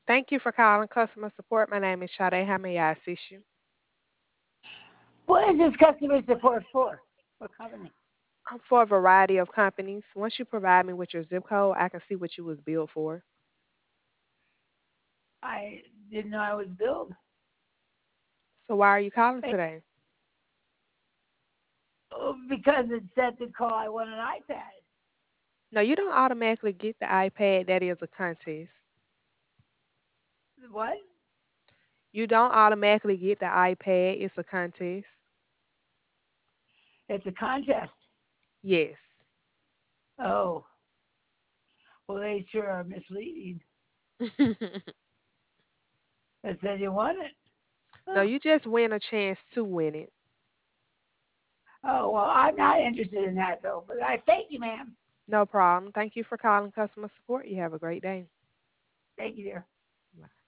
Thank you for calling customer support. My name is Sade. How may I assist you? What is this customer support for? What company? For a variety of companies. Once you provide me with your zip code, I can see what you was billed for. I didn't know I was billed. So why are you calling Hey, today? because it said to call, I want an iPad. No, you don't automatically get the iPad. That is a contest. What? You don't automatically get the iPad. It's a contest. It's a contest. Yes. Oh, well, they sure are misleading. It said you won it. No, Huh. you just win a chance to win it. Oh, well, I'm not interested in that, though. But I thank you, ma'am. No problem. Thank you for calling customer support. You have a great day. Thank you, dear. Bye.